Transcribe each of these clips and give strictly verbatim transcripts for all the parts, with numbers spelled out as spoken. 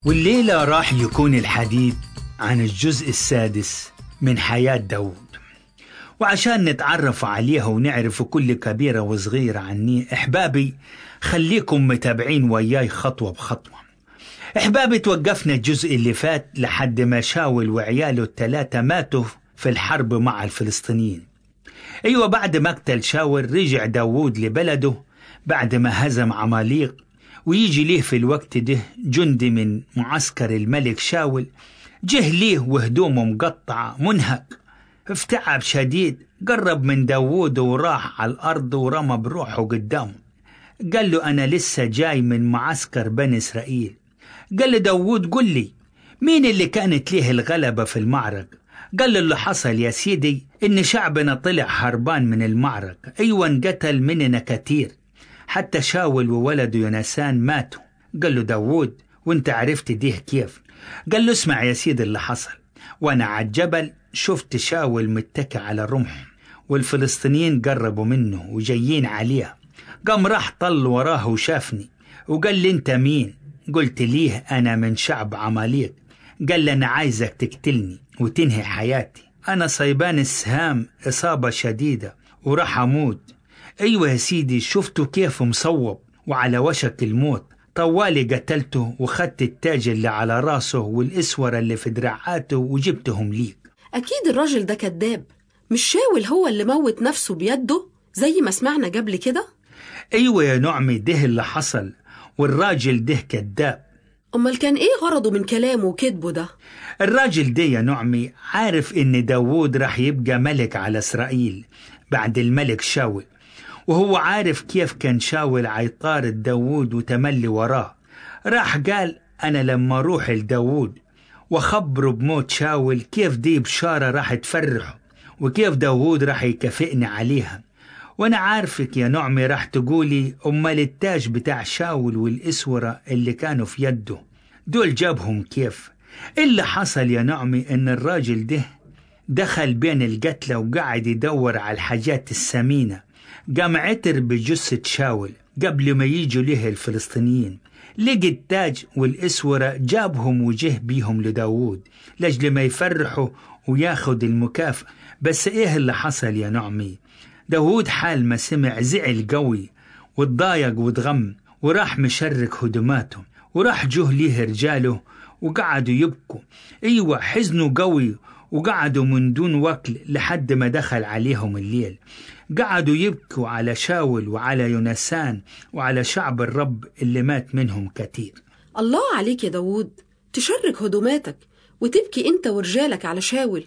والليلة راح يكون الحديث عن الجزء السادس من حياة داود. وعشان نتعرف عليها ونعرف كل كبيرة وصغيرة عني أحبابي خليكم متابعين وياي خطوة بخطوة. أحبابي توقفنا الجزء اللي فات لحد ما شاول وعياله الثلاثة ماتوا في الحرب مع الفلسطينيين. أيوة، بعد مقتل شاول رجع داود لبلده بعد ما هزم عماليق، ويجي ليه في الوقت ده جندي من معسكر الملك شاول، جه ليه وهدومه مقطعة منهك، افتعب شديد، قرب من داود وراح على الأرض ورمى بروحه قدامه. قال له أنا لسه جاي من معسكر بني إسرائيل. قال له داود قل لي مين اللي كانت ليه الغلبة في المعركة؟ قال له اللي حصل يا سيدي إن شعبنا طلع هربان من المعركة، أيوة انقتل مننا كتير، حتى شاول وولده يونسان ماتوا. قال له داود وانت عرفت ديه كيف؟ قال له اسمع يا سيدي اللي حصل، وانا على الجبل شفت شاول متكئ على رمح والفلسطينيين قربوا منه وجايين عليه، قام راح طل وراه وشافني وقال لي انت مين؟ قلت ليه انا من شعب عماليق. قال لي انا عايزك تقتلني وتنهي حياتي، انا صيبان السهام اصابة شديدة وراح اموت. ايوه يا سيدي، شفته كيف مصوب وعلى وشك الموت، طوالي قتلته وخدت التاج اللي على راسه والاسورة اللي في دراعاته وجبتهم ليك. اكيد الراجل ده كذاب، مش شاول هو اللي موت نفسه بيده زي ما سمعنا قبل كده؟ ايوه يا نعمي، ده اللي حصل، والراجل ده كذاب. امال كان ايه غرضه من كلامه وكذبه ده؟ الراجل ده يا نعمي عارف ان داود راح يبقى ملك على اسرائيل بعد الملك شاول، وهو عارف كيف كان شاول عيطارد داود وتملي وراه. راح قال أنا لما أروح لداود وخبره بموت شاول كيف دي بشارة راح تفرحه وكيف داود راح يكافئني عليها. وأنا عارفك يا نعمي راح تقولي أمال التاج بتاع شاول والإسورة اللي كانوا في يده دول جابهم كيف؟ اللي حصل يا نعمي إن الراجل ده دخل بين القتلى وقاعد يدور على الحاجات الثمينة، قام عتر بجثة شاول قبل ما يجوا له الفلسطينيين، لقي التاج والإسورة جابهم وجه بيهم لداود لجل ما يفرحوا وياخد المكافأة. بس إيه اللي حصل يا نعمي؟ داود حال ما سمع زعل قوي واتضايق واتغم، وراح مشرك هدماته، وراح جه ليه رجاله وقعدوا يبكوا. ايوه حزنوا قوي وقعدوا من دون وكل لحد ما دخل عليهم الليل، قعدوا يبكوا على شاول وعلى يونسان وعلى شعب الرب اللي مات منهم كتير. الله عليك يا داود، تشرك هدوماتك وتبكي انت ورجالك على شاول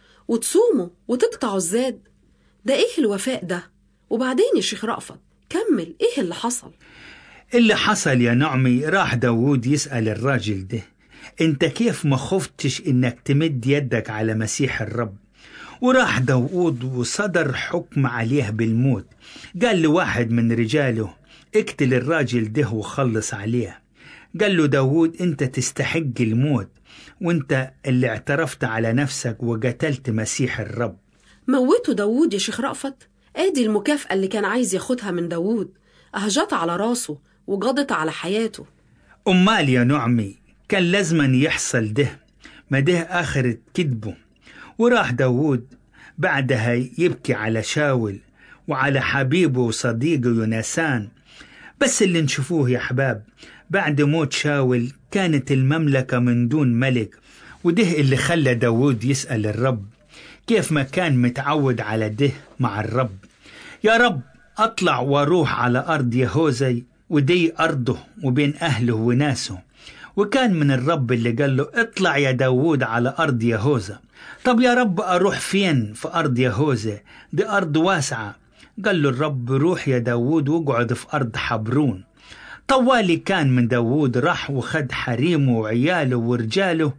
وتصوموا وتقطعوا الزاد، ده ايه الوفاء ده؟ وبعدين يا شيخ رأفت كمل، ايه اللي حصل؟ اللي حصل يا نعمي راح داود يسأل الراجل ده انت كيف ما خفتش انك تمد يدك على مسيح الرب؟ وراح داود وصدر حكم عليه بالموت، قال لواحد من رجاله اقتل الراجل ده وخلص عليه. قال له داود انت تستحق الموت، وانت اللي اعترفت على نفسك وقتلت مسيح الرب. موته داود يا شيخ رأفت، ادي المكافأة اللي كان عايز ياخدها من داود، اهجت على راسه وقضت على حياته. امال يا نعمي كان لازما يحصل ده، ما ده آخرة كذبه. وراح داود بعدها يبكي على شاول وعلى حبيبه وصديقه يونسان. بس اللي نشوفوه يا أحباب، بعد موت شاول كانت المملكة من دون ملك، وده اللي خلى داود يسأل الرب كيف ما كان متعود على ده مع الرب، يا رب أطلع واروح على أرض يهوذا ودي أرضه وبين أهله وناسه. وكان من الرب اللي قال له اطلع يا داود على أرض يهوذا. طب يا رب أروح فين في أرض يهوذا؟ دي أرض واسعة. قال له الرب روح يا داود واقعد في أرض حبرون. طوالي كان من داود راح وخد حريمه وعياله ورجاله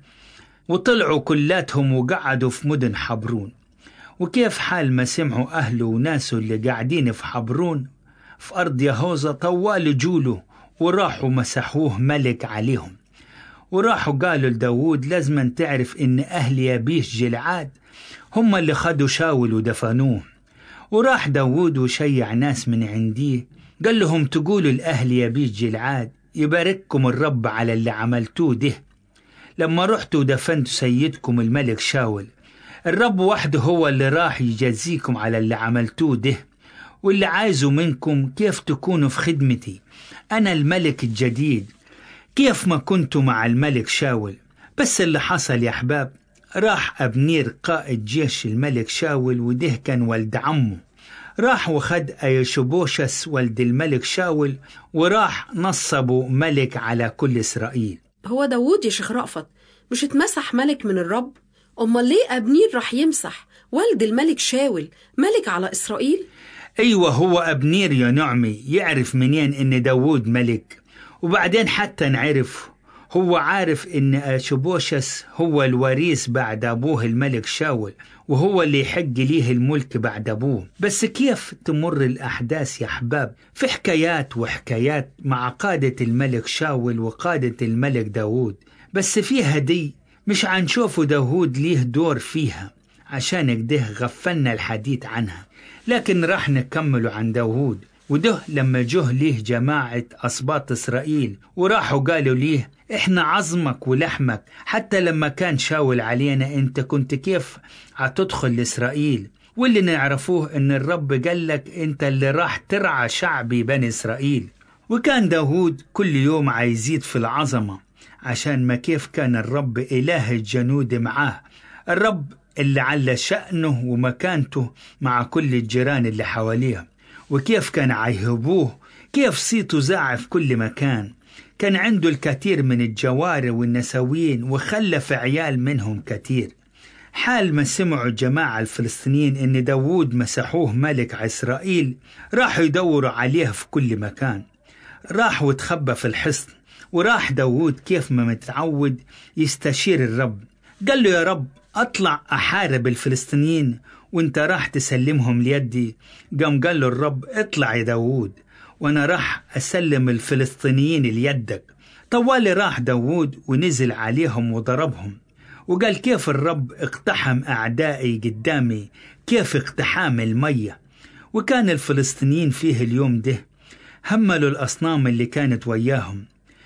وطلعوا كلاتهم وقعدوا في مدن حبرون. وكيف حال ما سمعوا أهله وناسه اللي قاعدين في حبرون في أرض يهوذا طوال جوله وراحوا مسحوه ملك عليهم. وراحوا قالوا لداود لازم تعرف إن أهل يابيش جلعاد هم اللي خدوا شاول ودفنوه. وراح داود وشيع ناس من عنديه قال لهم تقولوا الأهل يابيش جلعاد يبارككم الرب على اللي عملتوه ده، لما رحتوا ودفنتوا سيدكم الملك شاول، الرب وحده هو اللي راح يجازيكم على اللي عملتوه ده، واللي عايزه منكم كيف تكونوا في خدمتي أنا الملك الجديد كيف ما كنتوا مع الملك شاول. بس اللي حصل يا أحباب، راح أبنير قائد جيش الملك شاول وده كان ولد عمه، راح وخد أيشبوشس ولد الملك شاول وراح نصبه ملك على كل إسرائيل. هو داوود يا شيخ رأفت مش اتمسح ملك من الرب؟ أمال ليه أبنير راح يمسح والد الملك شاول ملك على إسرائيل؟ أيوة، هو أبنير يا نعمي يعرف منين إن داوود ملك، وبعدين حتى نعرف هو عارف إن أيشبوشس هو الوريث بعد أبوه الملك شاول، وهو اللي يحق ليه الملك بعد أبوه. بس كيف تمر الأحداث يا أحباب في حكايات وحكايات مع قادة الملك شاول وقادة الملك داود، بس فيها دي مش عنشوفوا داود ليه دور فيها، عشان كده غفلنا الحديث عنها. لكن راح نكمل عن داود، وده لما جه ليه جماعة أسباط إسرائيل وراحوا قالوا ليه إحنا عظمك ولحمك، حتى لما كان شاول علينا أنت كنت كيف هتدخل لإسرائيل؟ واللي نعرفوه إن الرب قالك أنت اللي راح ترعى شعبي بني إسرائيل. وكان داود كل يوم عايزيد في العظمة، عشان ما كيف كان الرب إله الجنود معاه، الرب اللي على شأنه ومكانته مع كل الجيران اللي حواليه، وكيف كان عيهبوه، كيف صيته زاع في كل مكان. كان عنده الكثير من الجواري والنسوين وخلف عيال منهم كثير. حال ما سمعوا الجماعة الفلسطينيين إن داود مسحوه ملك إسرائيل، راحوا يدوروا عليه في كل مكان، راح وتخبى في الحصن. وراح داود كيف ما متعود يستشير الرب، قال له يا رب أطلع أحارب الفلسطينيين وانت راح تسلمهم ليدي؟ قام قال له الرب اطلع يا داود وانا راح اسلم الفلسطينيين ليدك. طوالي راح داود ونزل عليهم وضربهم، وقال كيف الرب اقتحم أعدائي قدامي كيف اقتحام المية. وكان الفلسطينيين فيه اليوم ده هملوا الأصنام اللي كانت وياهم.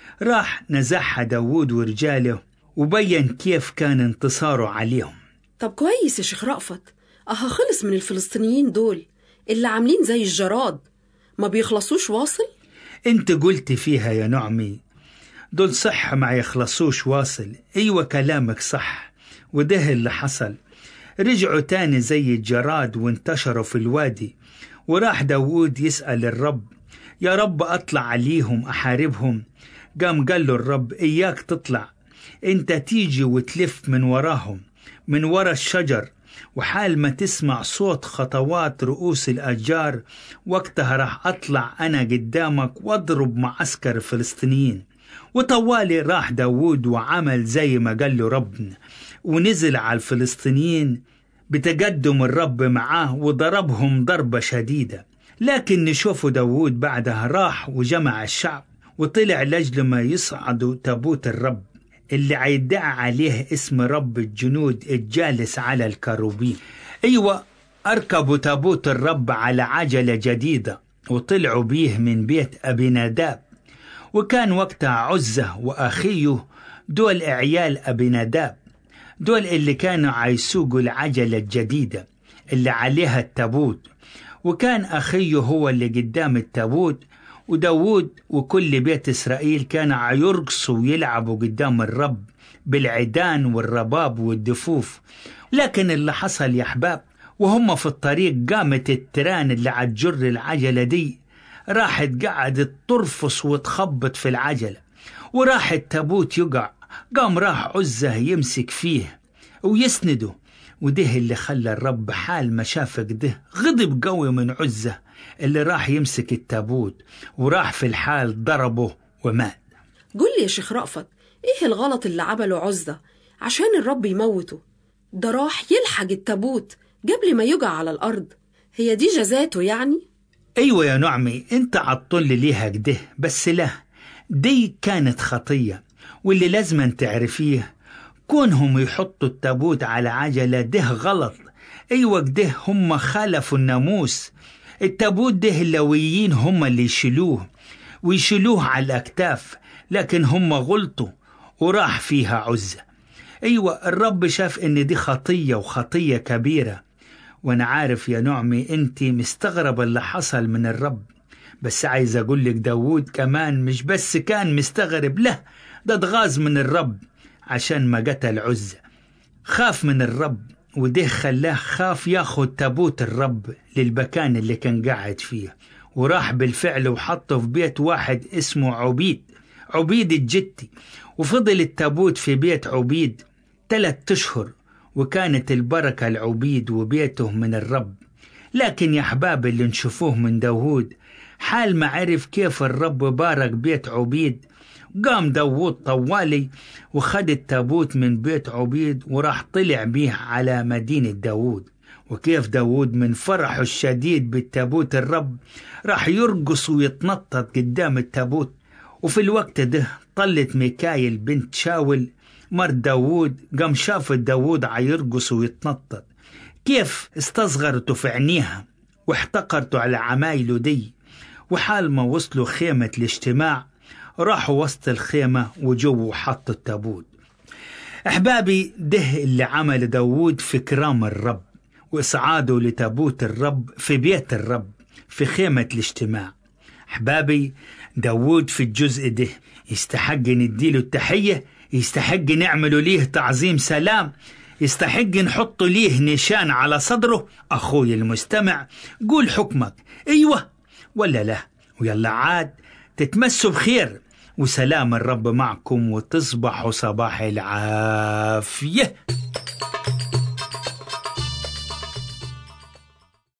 راح نزحها داود ورجاله وبين كيف كان انتصاره عليهم. طب كويس يا شيخ رأفت، أها خلص من الفلسطينيين دول اللي عاملين زي الجراد ما بيخلصوش واصل؟ انت قلت فيها يا نعمي، دول صح ما يخلصوش واصل. ايوه كلامك صح، وده اللي حصل. رجعوا تاني زي الجراد وانتشروا في الوادي. وراح داود يسأل الرب يا رب أطلع عليهم أحاربهم. قام قال له الرب إياك تطلع، انت تيجي وتلف من وراهم من ورا الشجر، وحال ما تسمع صوت خطوات رؤوس الأشجار وقتها راح أطلع أنا قدامك واضرب معسكر الفلسطينيين. وطوالي راح داود وعمل زي ما قال له ربنا، ونزل على الفلسطينيين بتقدم الرب معاه وضربهم ضربة شديدة. لكن نشوف داود بعدها راح وجمع الشعب وطلع لجل ما يصعدوا تابوت الرب اللي عيدعى عليه اسم رب الجنود الجالس على الكروبين. أيوة، أركبوا تابوت الرب على عجلة جديدة وطلعوا بيه من بيت أبي ناداب. وكان وقتها عزة وأخيه دول عيال أبي ناداب، دول اللي كانوا عيسوقوا العجلة الجديدة اللي عليها التابوت. وكان أخيه هو اللي قدام التابوت، وداود وكل بيت إسرائيل كانوا عيرقصوا ويلعبوا قدام الرب بالعيدان والرباب والدفوف. لكن اللي حصل يا أحباب، وهم في الطريق قامت التران اللي عتجر العجلة دي راحت قعدت ترفص وتخبط في العجلة، وراح التابوت يقع. قام راح عزة يمسك فيه ويسنده، وده اللي خلى الرب حال ما شافك ده غضب قوي من عزة اللي راح يمسك التابوت، وراح في الحال ضربه ومات. قل لي يا شيخ رأفت، ايه الغلط اللي عمله عزة عشان الرب يموته؟ ده راح يلحق التابوت قبل ما يقع على الأرض، هي دي جزاته يعني؟ أيوة يا نعمي، انت عطل ليها كده، بس لا، دي كانت خطية. واللي لازم تعرفيه كونهم يحطوا التابوت على عجلة ده غلط. أيوة كده هم خالفوا الناموس. التابوت ده اللويين هم اللي يشيلوه ويشيلوه على الأكتاف، لكن هم غلطوا وراح فيها عزة. أيوة، الرب شاف إن دي خطية وخطية كبيرة، وأنا عارف يا نعمي أنت مستغرب اللي حصل من الرب، بس عايز أقول لك داود كمان مش بس كان مستغرب، لا ده اتغاظ من الرب عشان ما قتل عزة. خاف من الرب، وده خلاه خاف ياخد تابوت الرب للمكان اللي كان قاعد فيه، وراح بالفعل وحطه في بيت واحد اسمه عبيد عبيد الجتي، وفضل التابوت في بيت عبيد ثلاث أشهر، وكانت البركة العبيد وبيته من الرب. لكن يا أحباب اللي نشوفوه من داود، حال ما عرف كيف الرب بارك بيت عبيد، قام داود طوالي وخد التابوت من بيت عبيد وراح طلع بيه على مدينة داود. وكيف داود من فرحه الشديد بالتابوت الرب راح يرقص ويتنطط قدام التابوت. وفي الوقت ده طلت ميكايل بنت شاول مر داود، قام شافت داود عيرقص ويتنطط، كيف استصغرته في عينيها واحتقرته على عمايله دي. وحال ما وصلوا خيمة الاجتماع راحوا وسط الخيمة وجو حطوا التابوت. أحبابي، ده اللي عمل داود في كرام الرب وإصعاده لتابوت الرب في بيت الرب في خيمة الاجتماع. أحبابي، داود في الجزء ده يستحق نديله التحية، يستحق نعمله ليه تعظيم سلام، يستحق نحط ليه نشان على صدره. أخوي المستمع، قول حكمك، أيوة ولا لا؟ ويلا عاد تتمسوا بخير، وسلام الرب معكم، وتصبحوا صباح العافية.